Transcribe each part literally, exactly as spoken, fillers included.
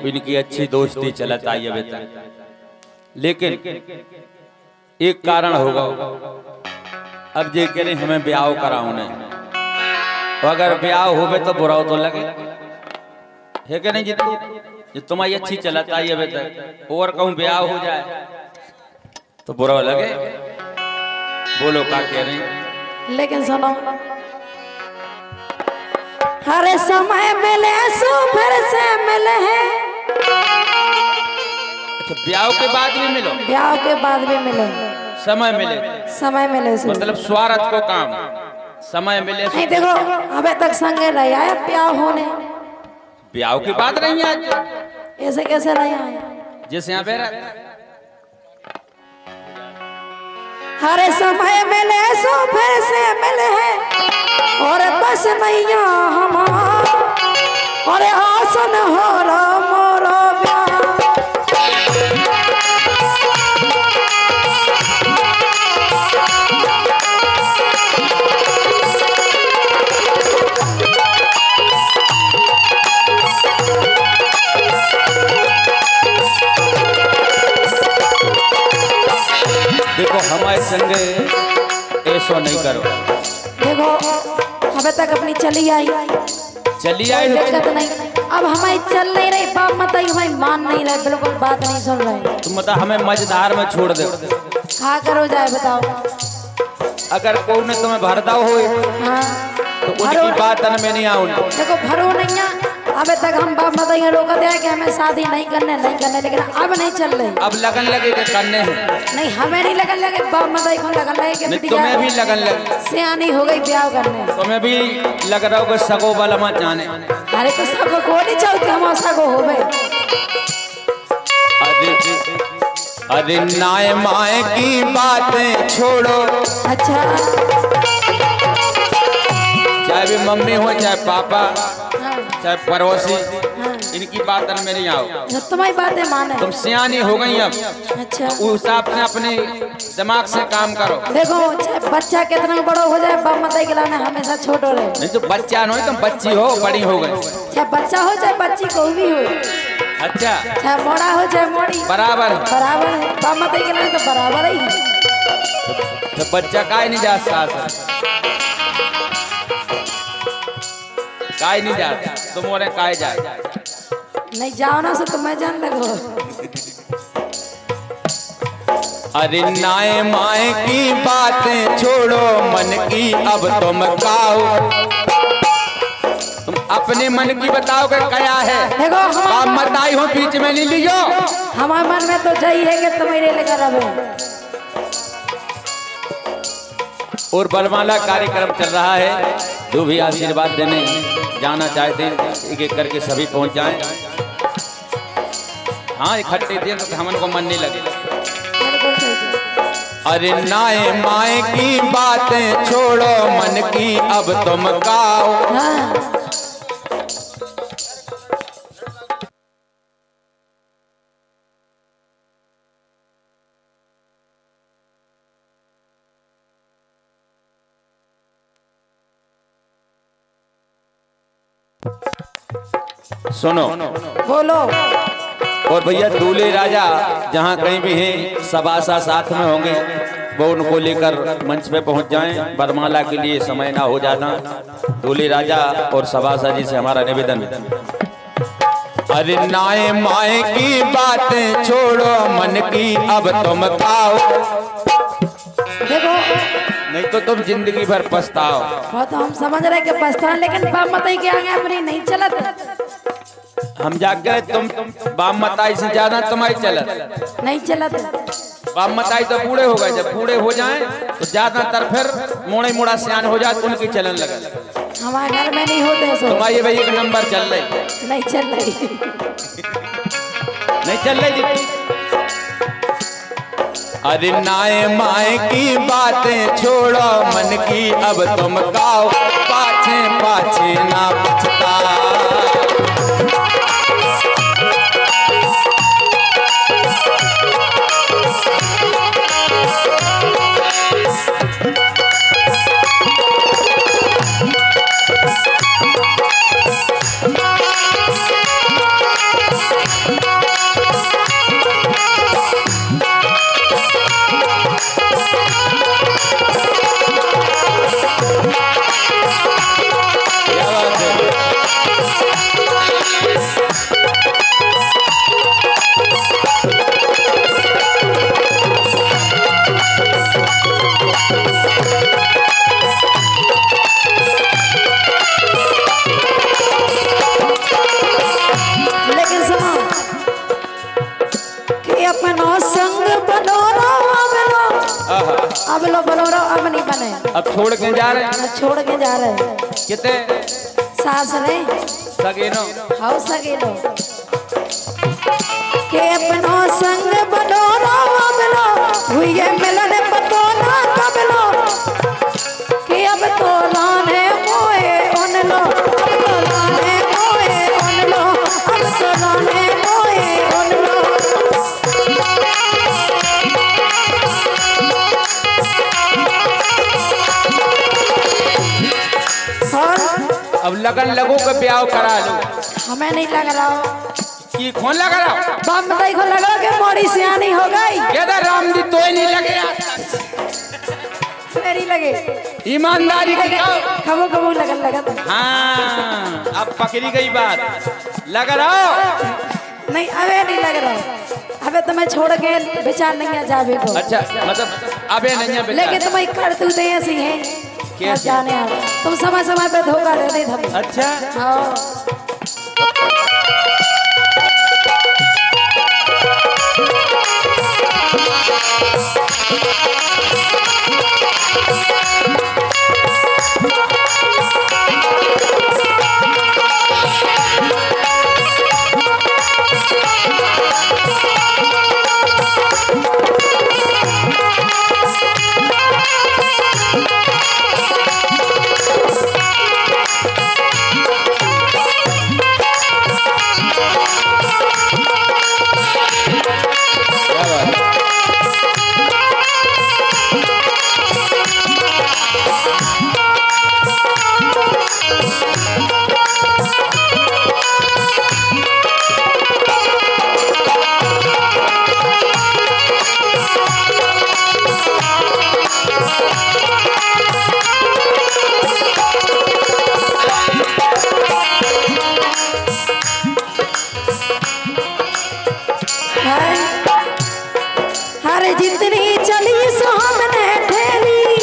इनकी अच्छी दोस्ती चलत आई अभी तक, लेकिन एक कारण होगा। अब जे कह रहे हमें ब्याह कराओ ने, तो अगर ब्याह होवे तो बुरा तो लगे है कि नहीं? जितनी जो तुम्हारी अच्छी चलत आई अभी तक और कहूँ ब्याह हो जाए तो बुरा लगे। बोलो क्या कह रहे हैं? लेकिन सुनो, हर समय मिले सो फिर से मिले हैं। अच्छा, ब्याह के बाद भी मिलो? ब्याह के बाद भी मिले, समय मिले, समय मिले से मतलब स्वार्थ को काम, समय मिले नहीं। देखो अबे तक संगे रह आया, ब्याह होने ब्याह के बाद रही आज, ऐसे कैसे रह आए? जैसे यहाँ पे रहते हर समय मिले सो फिर से मिले हैं, और बस नैया हमारा और आसन हो रहा मोरा ब्याह। देखो हमारे संगे ऐसा नहीं करो। देखो अबे तक अपनी चली आई, चली आई दिक्कत नहीं। अब हमारी चल नहीं रही, बाप मत हमारी मान नहीं रहे, बिल्कुल बात नहीं सुन रहे। तुम मतलब हमें मझधार में छोड़ दो। हाँ करो जाए, बताओ। अगर कोई ने तुम्हें भरदा हो हाँ तो उनकी बात में नहीं आऊँ। देखो भरो नहीं है, अबे तक हम बाप मत रोका दिया कि हमें शादी नहीं करने नहीं करने, लेकिन अब नहीं चल रही। अब लगन लगे कि करने हैं? नहीं हमें नहीं लगन लगे, बाप मत को लगन लगे कि नहीं, तुम्हें भी लगन लगे, सियानी हो गई ब्याह करने। तुम्हें भी लग रहा होगा सगो वाला मत जाने। अरे तो सबको को नहीं चाहते हम सगो हो गए। अरे नाय माए की बातें छोड़ो। अच्छा, चाहे भी मम्मी हो चाहे पापा, हाँ, चाहे पड़ोसी, हाँ, इनकी बात में नहीं आओ। तुम्हारी बातें माने, तुम सियानी हो गई अब। अच्छा उस हिसाब से अपने दिमाग से काम करो। देखो चाहे बच्चा कितना बड़ा हो जाए, बाप मत के लाने हमेशा छोटो रहे। नहीं तो बच्चा नहीं, तुम बच्ची हो, बड़ी हो गई। चाहे बच्चा हो चाहे बच्ची को भी हो, अच्छा चाहे मोड़ा हो चाहे मोड़ी, बराबर है, बराबर है। बाप मत के लाने तो बराबर ही है। तो बच्चा काहे नहीं जा सकता, काहे नहीं जाता, तुम और काहे जाए? नहीं जाओ ना से तो मैं जान लगो। अरे नाए माए की बातें छोड़ो, मन की अब तुम गाओ। तुम अपने मन की बताओ कि क्या है। देखो आप मत आई हो, बीच में नहीं लियो। हमारे मन में तो यही है कि तुम्हारे लेकर अब और बरमाला कार्यक्रम चल रहा है। जो भी आशीर्वाद देने जाना चाहते हैं एक एक करके सभी पहुंच जाएं। हाँ इकट्ठे दें तो हमन को मन नहीं लगे। अरे नाए माए की बातें छोड़ो, मन की अब तुम गाओ। हाँ। सुनो बोलो। और भैया दूल्हे राजा जहाँ कहीं भी हैं, सभासा साथ में होंगे, वो उनको लेकर मंच पे पहुंच जाएं। बरमाला के लिए समय ना हो जाना। दूल्हे राजा और सभासा जी से हमारा निवेदन। अरे नाए माए की बातें छोड़ो, मन की अब तुम गाओ। देखो नहीं तो तुम जिंदगी भर पछताओ। वो तो हम समझ रहे कि पछताना, लेकिन बाप मताई के आगे अपनी नहीं चलत। हम जाकर तुम बाप मताई से ज्यादा तुम्हारी चलत नहीं चलत। बाप मताई तो बूढ़े हो गए, जब बूढ़े हो जाएं तो ज्यादातर फिर मोड़े मोड़ा सियान हो जाए, उनकी चलन लगा। हमारे घर में नहीं होते सो। तुम्हारी भाई एक नंबर चल रही नहीं चल रही नहीं चल रही। अरे नाए माए की बातें छोड़ो, मन की अब तुम गाओ। पाछे पाछे ना पछता। बोलोरो अब नहीं बने। अब छोड़ के जा रहे हैं? छोड़ के जा रहे हैं। कितने सास रे सगेनो हाउ सगेनो के अपनो संग बोलोरो अबलो हुई मिलन पतो ना कबलो के अब तो लाने मोए उनलो अब तो लाने मोए उनलो अब तो लाने मोए उनलो। अब लगन लगो के ब्याह करा लो। हमें नहीं लग रहा की कौन लग रहा? बम बताई को लगा के मोरी सियानी हो गई। कहता राम जी तो नहीं लगे मेरी लगे ईमानदारी की कबू कबू लगन लगा। हाँ अब पकड़ी गई बात। लग रहा नहीं अबे नहीं लग रहा। अबे तुम्हें छोड़ के विचार नहीं है जावे को। अच्छा मतलब अबे नहीं है लेकिन तुम्हें कर तू दे ऐसी है क्या जाने आ तुम समय समय पे धोखा दे दे हम। अच्छा हाँ हर जितनी चली सो हमने ठेली।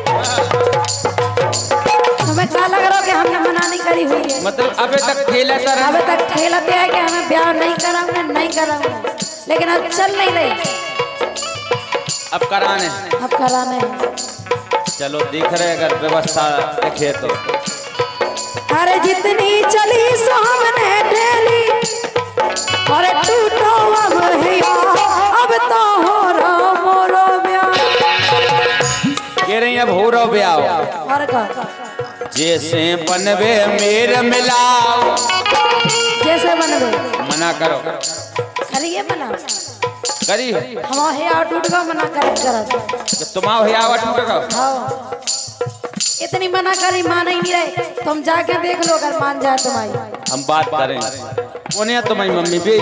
तुम्हें क्या लग रहा है कि हमने मना नहीं करी हुई है? मतलब अबे तक ठेलता रहा? अबे तक ठेलते है कि हमें ब्याह नहीं कराऊंगा नहीं कराऊंगा लेकिन अब चल नहीं रही। अब कराने अब कराने चलो देख रहे अगर व्यवस्था देखे तो। अरे जितनी चली सो हमने ठेली अरे टूटो अब हिया अब तो हो रो मोरो ब्याह। कह रही अब हो रो ब्याह। और का जैसे बनवे मेर मिलाओ। जैसे बनवे मना करो करिए मना करी हम हिया टूट का मना कर कर तुम्हारा हिया टूट का। हाँ इतनी मना करी मान ही नहीं रहे। तुम जाके देख लो अगर मान जाए तुम्हारी। हम बात करें उन्हें तुम्हारी मम्मी भी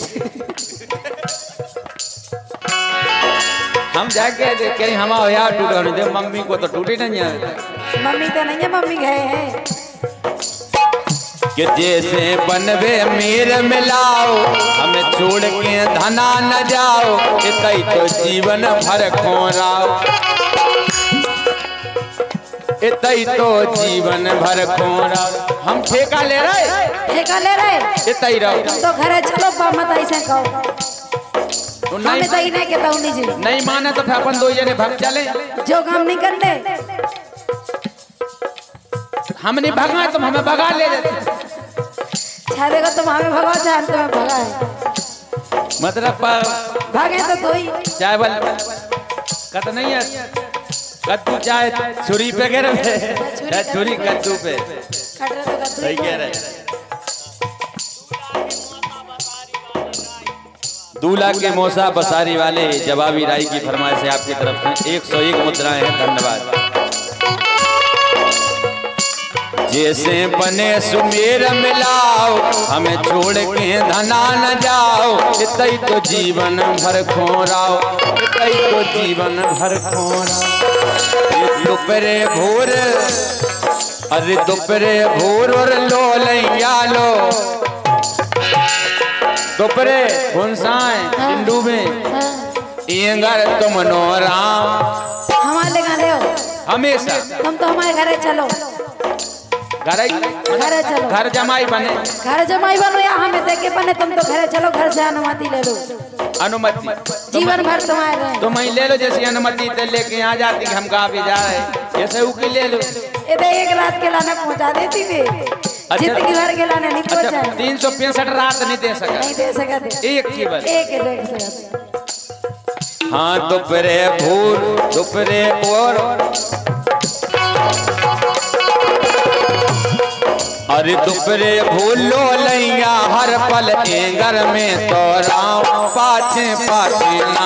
हम जाके देख कहीं हमारा यार टूटा नहीं दे। मम्मी को तो टूटी नहीं है। मम्मी तो नहीं है मम्मी गए हैं कि जैसे बनवे मेर मिलाओ हमें छोड़ के धना न जाओ इतई तो जीवन भर खोराओ इतई तो जीवन भर खोराओ। हम ठेका ले रहे ठेका ले रहे इतई रहो तो घरे चलो मत ऐसे कहो तो नहीं नहीं नहीं कहता हूँ नहीं नहीं माने तो फिर अपन दो जने भाग चले। जो काम नहीं करते हम नहीं भगा तुम हमें भगा ले जाते। देखो तुम हमें भगा चाहे तुम्हें भगा है मतलब भागे तो दो ही चाय बल कत नहीं है कद्दू चाय छुरी पे गिर पे छुरी कद्दू पे सही कह रहे। दूल्हा के मौसा बसारी वाले जवाबी राय की फरमाइश से आपकी तरफ से एक सौ एक मुद्राएं हैं। धन्यवाद। जैसे बने सुमेर मिलाओ हमें छोड़ के धना न जाओ इतई तो जीवन भर खोराओ इतई तो जीवन भर खोराओ। दोपहरे भोर अरे दोपहरे भोर और लो लैया लो दोपहरे भुनसाएं हिंदू में इंगर तुम नो राम हमारे घर ले हमेशा तुम तो हमारे घरे चलो घर घरे चलो। घर जमाई बने, घर जमाई बनो या हमें देखे बने, तुम तो घरे चलो, घर से अनुमति ले लो, अनुमति जीवन भर तुम्हारे रहे। तो मैं ले लो, जैसी अनुमति दे लेके यहाँ जाती कि हम कहा भी जा रहे, जैसे उकी ले लो। इधर एक रात के लाने पहुंचा देती वे, जिंदगी भर के लाने नहीं पहुंचा। तीन सौ पैंसठ रात नहीं दे सका, नहीं दे सकते, एक की बस एक ही देख सकते। हाँ दोपहरे भूल दोपहरे और अरे दोपहरे भूलो लैया हर पल एंगर में तो राम पाछे पाछे ना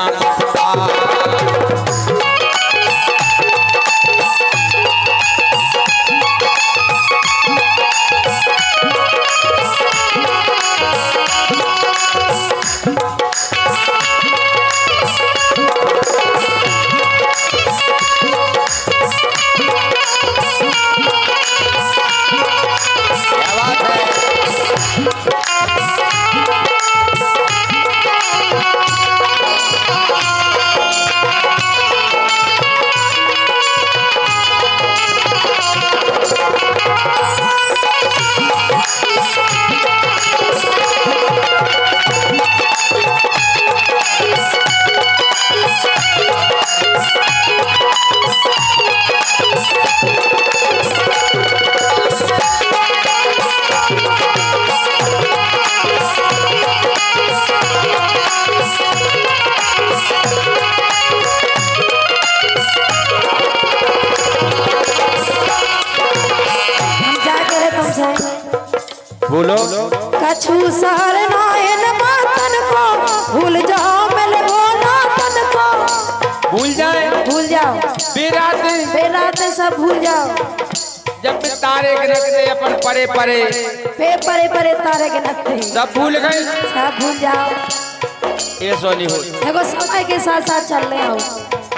बोलो कछु सार नायन मातन को भूल जाओ, मिले बोला तन को भूल जाए, भूल जाओ, बेराते बेराते सब भूल जाओ। जब तारे के नकते अपन परे परे पे परे परे तारे के नकते सब भूल गए, सब भूल जाओ। ये सोनी हो देखो समय के साथ साथ चल रहे हो,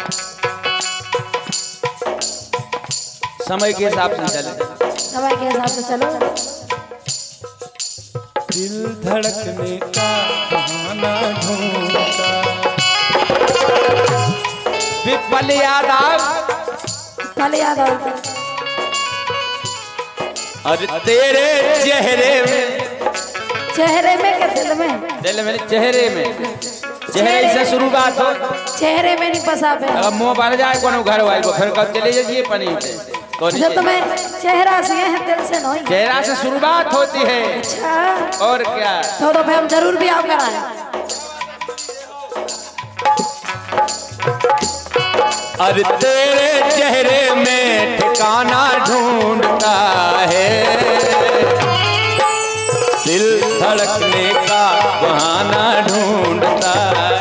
समय के हिसाब से चले, समय के हिसाब से चलो। दिल धड़कने का बहाना ढूंढता, पल याद आ पल याद आओ, और तेरे चेहरे में, चेहरे में के दिल में, दिल में चेहरे में, चेहरे से शुरुआत हो, चेहरे में नहीं फंसा पे। अगर मुंह बन जाए कोनो घर वाले को फिर कब चले जाइए पनी पे जो तुम्हें चेहरा से है दिल से नहीं, चेहरा से शुरुआत होती है। अच्छा और क्या, तो तो फिर हम जरूर भी आप कराएं। अरे तेरे चेहरे में ठिकाना ढूंढता है, दिल धड़कने का बहाना ढूंढता है।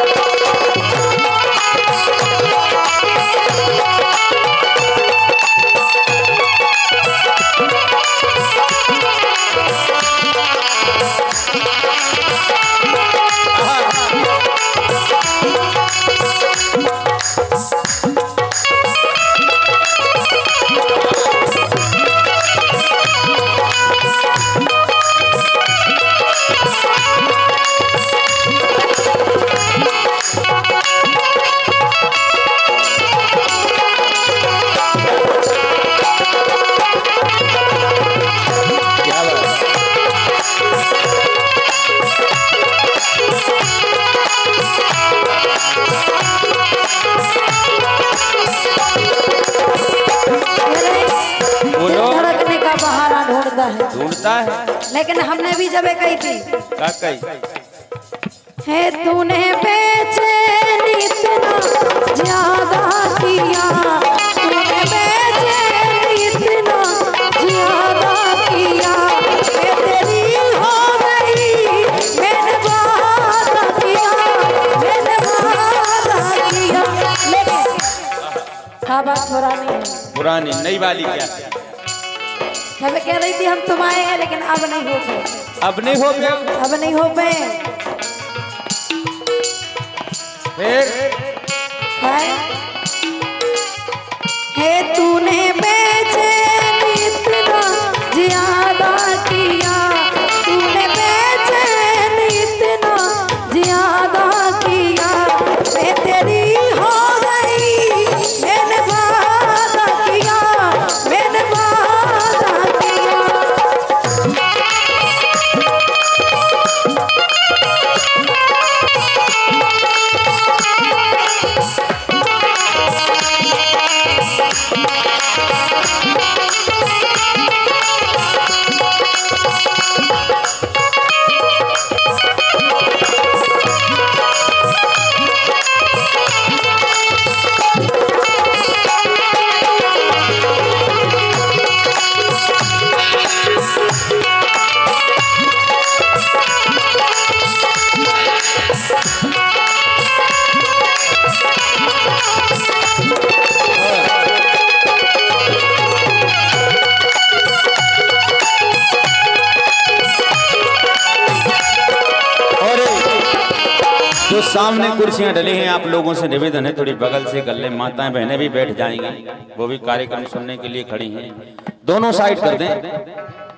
ढूंढता है, लेकिन हमने भी जब कही थी क्या कही है, तूने बेचैनी इतना ज्यादा किया, तूने बेचैनी इतना ज्यादा किया, मैं तेरी हो गई, मैंने वादा किया, मैंने वादा किया। लेकिन हाँ बात पुरानी है, पुरानी नई वाली क्या, मैं कह रही थी हम तुम आए हैं लेकिन अब नहीं हो गए, अब नहीं हो गए, अब नहीं हो गए। फिर है तूने बेचैनी इतना ज्यादा किया, तूने बेचैनी इतना ज्यादा किया, मैं तेरी हो गई, मैंने वादा किया, मैंने वादा किया। सामने कुर्सियां डली हैं, आप लोगों से निवेदन है थोड़ी बगल से कर ले, माताएं बहनें भी बैठ जाएंगी, वो भी कार्यक्रम सुनने के लिए खड़ी हैं, दोनों साइड कर दें।